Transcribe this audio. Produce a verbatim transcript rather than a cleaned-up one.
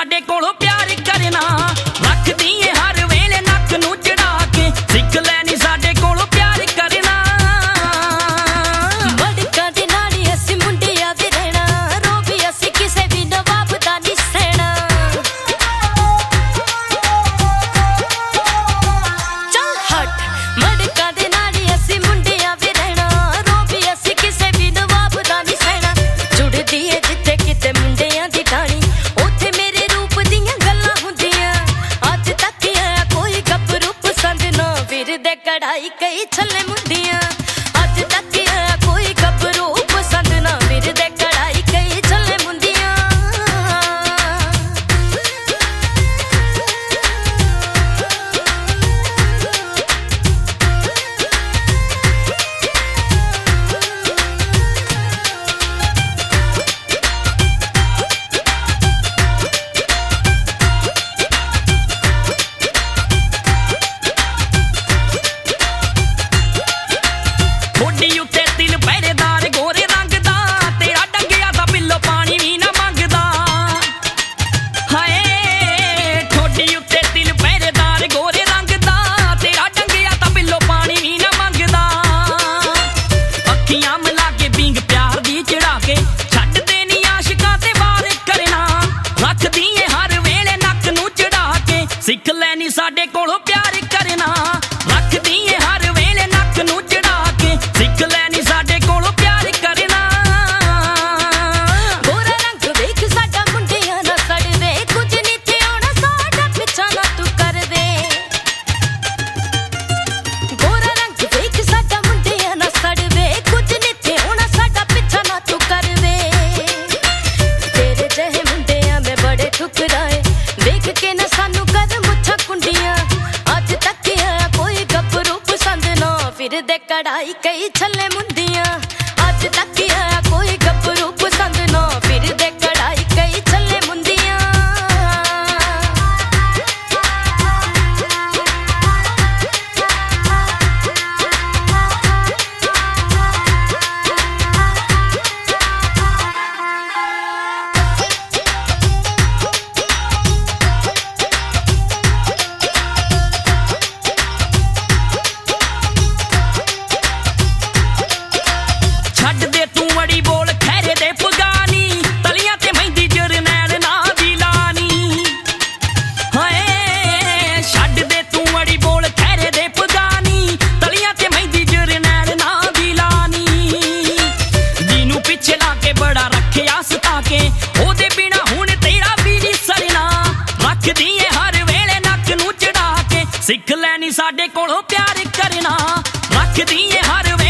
साडे कोलों प्यार करना रखदी ए हर वेले नक नूं चढ़ा के सिख लैनी साडे कोलों प्यार करना मड़का दे नाल ही असीं मुंडिया वी रहना रो भी असीं किसे भी नवाब दा नहीं सहना चल हट मड़का दे नाल ही असीं मुंडिया वी रहना रो भी असीं किसे भी नवाब दा नहीं सहना जुड़दी है जिथे किते मुंडियां दी टाणी ओथे मेरे रूप दियां गल्लां हुंदियां अज तक आया कोई गभरू पसंद ना वीर दे कढ़ाई कई छल्ले मुंडियां अज तक आया कोई गभरू पसंद ना वीर दे कढ़ाई कई छल्ले मुंडियां ठोडी उत्ते तिल पहरेदार गोरे रंग दा तेरा डंगिया दा पिल्लो पानी भी ना मंगदा हाय ठोडी उत्ते तिल पहरेदार गोरे रंग दा तेरा डंगिया दा पिल्लो पानी भी ना मंगदा अखियां मिला के बिंग प्यार दी चढ़ा के छड्ड देनी आशिकां ते वार करना रखदी ए हर वेले नक नूं चढ़ा के सिख लैनी साडे कोलों प्यार करना रखदी ए हर वेले नक नूं चढ़ा के सिख लैनी साडे कोलों प्यार करना गोरा रंग वेख साडा मुंडिया ना सड़वे कुछ नहीं थे आना साडा पिछा ना तू कर दे गोरा रंग वेख साडा मुंडिया ना सड़वे कुछ नहीं थे आना साडा पिछा ना तू कर दे तेरे जहे मुंडिया में बड़े ठुकराए वेख के ना सानू कर मुछा कुंडियां अज तक आया कोई गभरू पसंद ना फिर दे कढ़ाई कई छल्ले मुंडियां अज तक आया कोई गभरू पसंद ना फिर दे कढ़ाई कई छल्ले मुंडियां छड्ड दे तू अड़ी बोल खैरे दे पगानी तलियां ते मेहंदी जरनैल ना दी लानी हाय छड्ड दे तू अड़ी बोल खैरे दे पगानी तलियां ते मेहंदी जरनैल ना दी लानी जीनू पिछे ला के बड़ा रखिया सता के ओदे बिना हुण तेरा भी नहीं सरना रखदी ए हर वेले नक नूं चढ़ा के सिख लैनी साडे कोलों प्यार करना रखदी ए हर